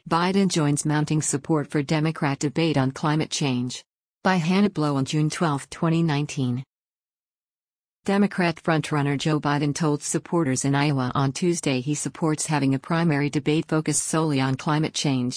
Biden joins mounting support for Democrat debate on climate change. By Hannah Blow on June 12, 2019. Democrat frontrunner Joe Biden told supporters in Iowa on Tuesday he supports having a primary debate focused solely on climate change.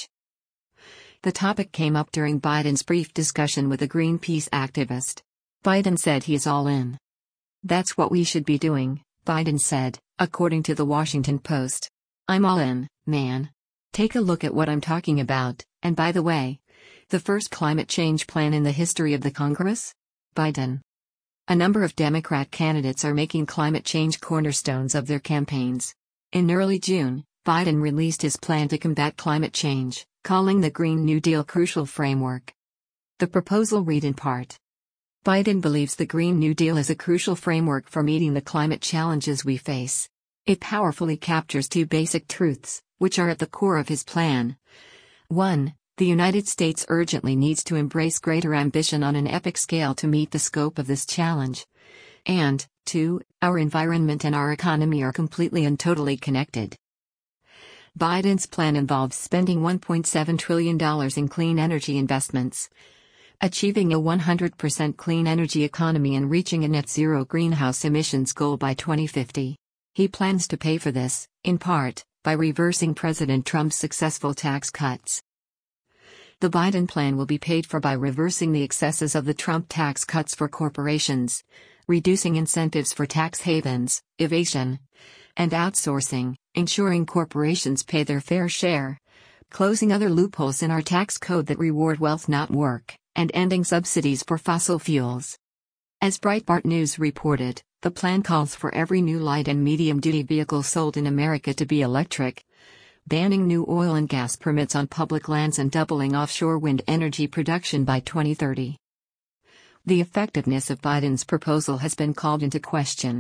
The topic came up during Biden's brief discussion with a Greenpeace activist. Biden said he is all in. "That's what we should be doing," Biden said, according to the Washington Post. "I'm all in, man. Take a look at what I'm talking about, and by the way, the first climate change plan in the history of the Congress?" Biden. A number of Democrat candidates are making climate change cornerstones of their campaigns. In early June, Biden released his plan to combat climate change, calling the Green New Deal crucial framework. The proposal read in part. Biden believes the Green New Deal is a crucial framework for meeting the climate challenges we face. It powerfully captures two basic truths, which are at the core of his plan. 1. The United States urgently needs to embrace greater ambition on an epic scale to meet the scope of this challenge. And, 2. Our environment and our economy are completely and totally connected. Biden's plan involves spending $1.7 trillion in clean energy investments, achieving a 100% clean energy economy and reaching a net zero greenhouse emissions goal by 2050. He plans to pay for this, in part, by reversing President Trump's successful tax cuts. The Biden plan will be paid for by reversing the excesses of the Trump tax cuts for corporations, reducing incentives for tax havens, evasion, and outsourcing, ensuring corporations pay their fair share, closing other loopholes in our tax code that reward wealth not work, and ending subsidies for fossil fuels. As Breitbart News reported, the plan calls for every new light and medium-duty vehicle sold in America to be electric, banning new oil and gas permits on public lands and doubling offshore wind energy production by 2030. The effectiveness of Biden's proposal has been called into question.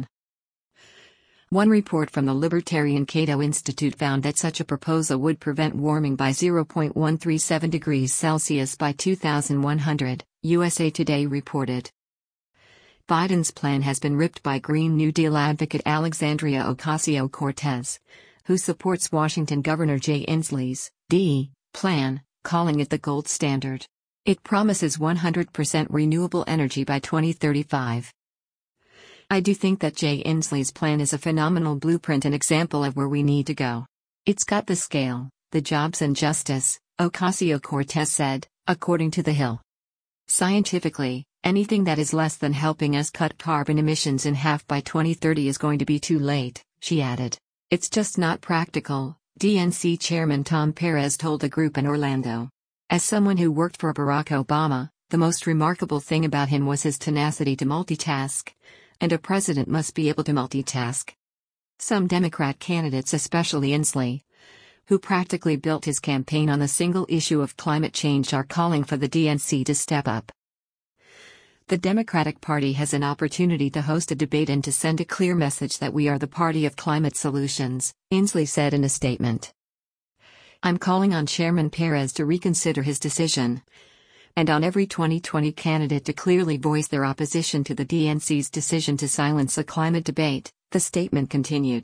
One report from the Libertarian Cato Institute found that such a proposal would prevent warming by 0.137 degrees Celsius by 2100, USA Today reported. Biden's plan has been ripped by Green New Deal advocate Alexandria Ocasio-Cortez, who supports Washington Governor Jay Inslee's plan, calling it the gold standard. It promises 100% renewable energy by 2035. "I do think that Jay Inslee's plan is a phenomenal blueprint and example of where we need to go. It's got the scale, the jobs and justice," Ocasio-Cortez said, according to The Hill. "Scientifically, anything that is less than helping us cut carbon emissions in half by 2030 is going to be too late," she added. "It's just not practical," DNC Chairman Tom Perez told a group in Orlando. As someone who worked for Barack Obama, the most remarkable thing about him was his tenacity to multitask. And a president must be able to multitask. Some Democrat candidates, especially Inslee, who practically built his campaign on the single issue of climate change, are calling for the DNC to step up. The Democratic Party has an opportunity to host a debate and to send a clear message that we are the party of climate solutions, Inslee said in a statement. "I'm calling on Chairman Perez to reconsider his decision, and on every 2020 candidate to clearly voice their opposition to the DNC's decision to silence a climate debate," the statement continued.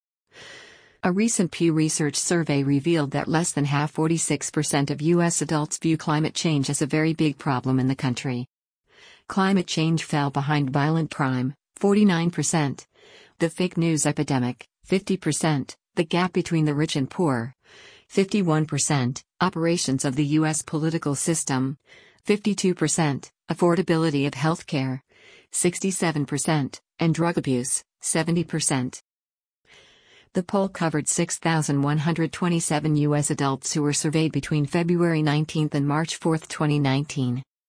A recent Pew Research survey revealed that less than half, 46% of U.S. adults view climate change as a very big problem in the country. Climate change fell behind violent crime, 49%, the fake news epidemic, 50%, the gap between the rich and poor, 51%, operations of the U.S. political system, 52%, affordability of healthcare, 67%, and drug abuse, 70%. The poll covered 6,127 U.S. adults who were surveyed between February 19 and March 4, 2019.